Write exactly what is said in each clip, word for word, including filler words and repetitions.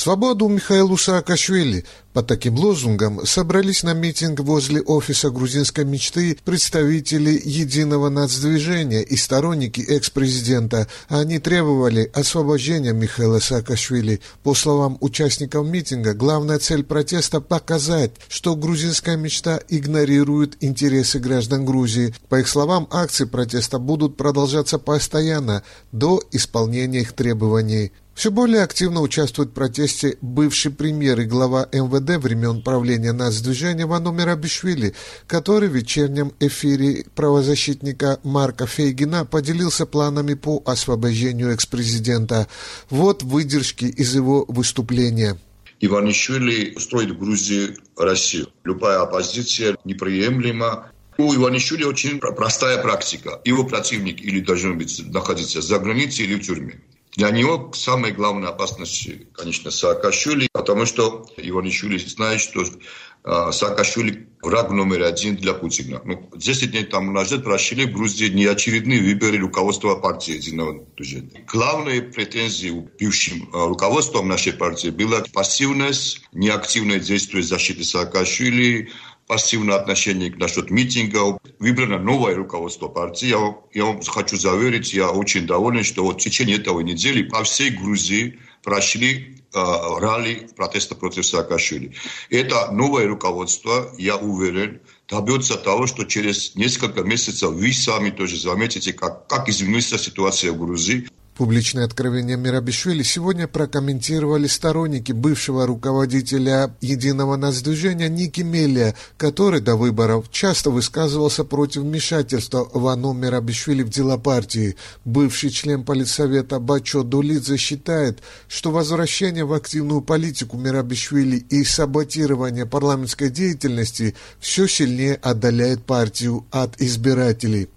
Свободу Михаилу Саакашвили. Под таким лозунгом собрались на митинг возле офиса грузинской мечты представители Единого нацдвижения и сторонники экс-президента. Они требовали освобождения Михаила Саакашвили. По словам участников митинга, главная цель протеста – показать, что грузинская мечта игнорирует интересы граждан Грузии. По их словам, акции протеста будут продолжаться постоянно до исполнения их требований. Все более активно участвует в протесте бывший премьер и глава эм вэ дэ времен правления нацдвижения Вано Мерабишвили, который в вечернем эфире правозащитника Марка Фейгина поделился планами по освобождению экс-президента. Вот выдержки из его выступления. Иванишвили строит в Грузии Россию. Любая оппозиция неприемлема. У Иванишвили очень простая практика. Его противник или должен быть находиться за границей или в тюрьме. Для него самая главная опасность, конечно, Саакашвили, потому что Иванишвили знает, что э, Саакашвили враг номер один для Путина. Ну, десять дней тому назад прошли в Грузии неочередные выборы руководства партии Единого движения. Главные претензии у бывшим э, руководством нашей партии была пассивность, неактивное действие защиты Саакашвили, пассивное отношение насчет митингов. Выбрано новое руководство партии. Я, я вам хочу заверить, я очень доволен, что вот в течение этого недели по всей Грузии прошли э, ралли протеста против Саакашвили. Это новое руководство, я уверен, добьется того, что через несколько месяцев вы сами тоже заметите, как, как изменится ситуация в Грузии. Публичное откровение Мерабишвили сегодня прокомментировали сторонники бывшего руководителя Единого нацдвижения Ники Мелия, который до выборов часто высказывался против вмешательства Вано Мерабишвили в дела партии. Бывший член политсовета Бачо Дулидзе считает, что возвращение в активную политику Мерабишвили и саботирование парламентской деятельности все сильнее отдаляет партию от избирателей.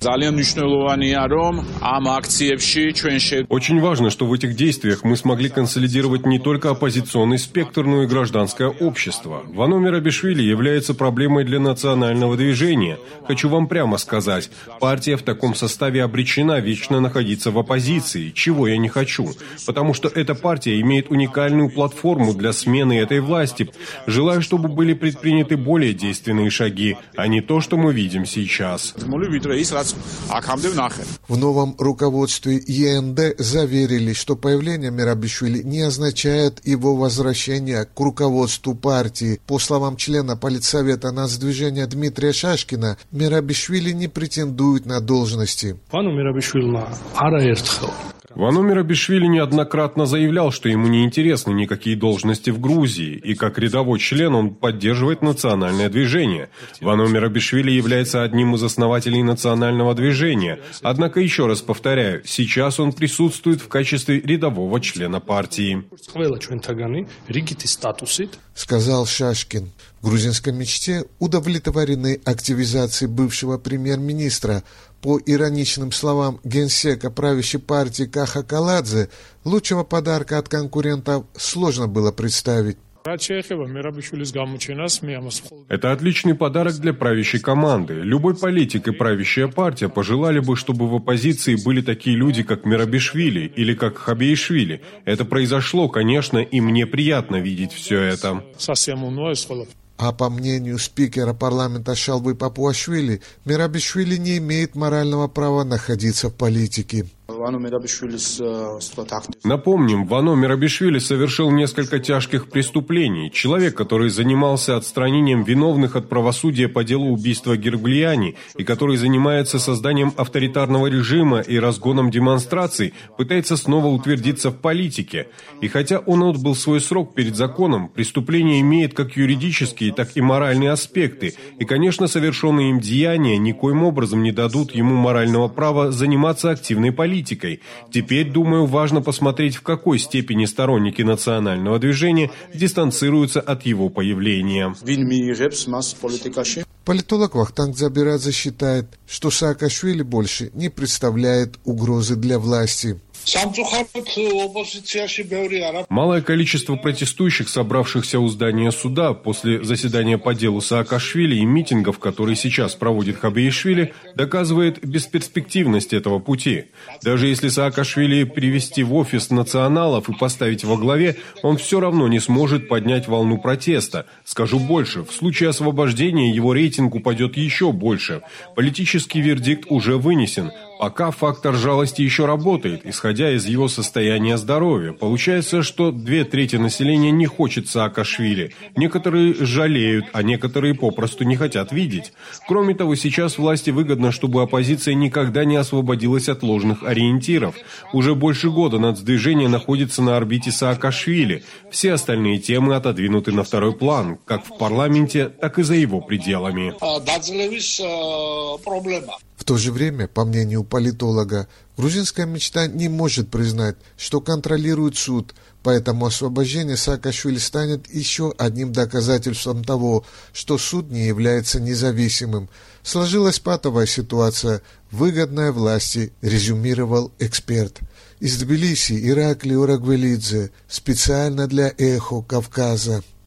Очень важно, что в этих действиях мы смогли консолидировать не только оппозиционный спектр, но и гражданское общество. Вано Мерабишвили является проблемой для национального движения. Хочу вам прямо сказать, партия в таком составе обречена вечно находиться в оппозиции, чего я не хочу, потому что эта партия имеет уникальную платформу для смены этой власти. Желаю, чтобы были предприняты более действенные шаги, а не то, что мы видим сейчас. В новом руководстве е эн дэ заверили, что появление Мерабишвили не означает его возвращение к руководству партии. По словам члена политсовета нацдвижения Дмитрия Шашкина, Мерабишвили не претендует на должности. Вано Мерабишвили неоднократно заявлял, что ему не интересны никакие должности в Грузии, и как рядовой член он поддерживает национальное движение. Вано Мерабишвили является одним из основателей национального движения, однако, еще раз повторяю, сейчас он присутствует в качестве рядового члена партии. Сказал Шашкин. В грузинской мечте удовлетворены активизацией бывшего премьер-министра. По ироничным словам генсека правящей партии Каха Каладзе, лучшего подарка от конкурентов сложно было представить. Это отличный подарок для правящей команды. Любой политик и правящая партия пожелали бы, чтобы в оппозиции были такие люди, как Мерабишвили или как Хабеишвили. Это произошло, конечно, и мне приятно видеть все это. А по мнению спикера парламента Шалвы Папуашвили, Мерабишвили не имеет морального права находиться в политике. Напомним, Вано Мерабишвили совершил несколько тяжких преступлений. Человек, который занимался отстранением виновных от правосудия по делу убийства Герглияни и который занимается созданием авторитарного режима и разгоном демонстраций, пытается снова утвердиться в политике. И хотя он отбыл свой срок перед законом, преступление имеет как юридические, так и моральные аспекты. И, конечно, совершенные им деяния никоим образом не дадут ему морального права заниматься активной политикой. Теперь, думаю, важно посмотреть, в какой степени сторонники национального движения дистанцируются от его появления. Политолог Вахтанг Дзабирадзе считает, что Саакашвили больше не представляет угрозы для власти. Малое количество протестующих, собравшихся у здания суда после заседания по делу Саакашвили и митингов, которые сейчас проводит Хабиишвили, доказывает бесперспективность этого пути. Даже если Саакашвили привести в офис националов и поставить во главе, он все равно не сможет поднять волну протеста. Скажу больше, в случае освобождения его рейтинг упадет еще больше. Политический вердикт уже вынесен. Пока фактор жалости еще работает, исходя из его состояния здоровья. Получается, что две трети населения не хочет Саакашвили. Некоторые жалеют, а некоторые попросту не хотят видеть. Кроме того, сейчас власти выгодно, чтобы оппозиция никогда не освободилась от ложных ориентиров. Уже больше года нацдвижение находится на орбите Саакашвили. Все остальные темы отодвинуты на второй план, как в парламенте, так и за его пределами. В то же время, по мнению политолога, грузинская мечта не может признать, что контролирует суд, поэтому освобождение Саакашвили станет еще одним доказательством того, что суд не является независимым. Сложилась патовая ситуация, выгодная власти, резюмировал эксперт. Из Тбилиси Ираклий Урагвелидзе, специально для «Эхо Кавказа».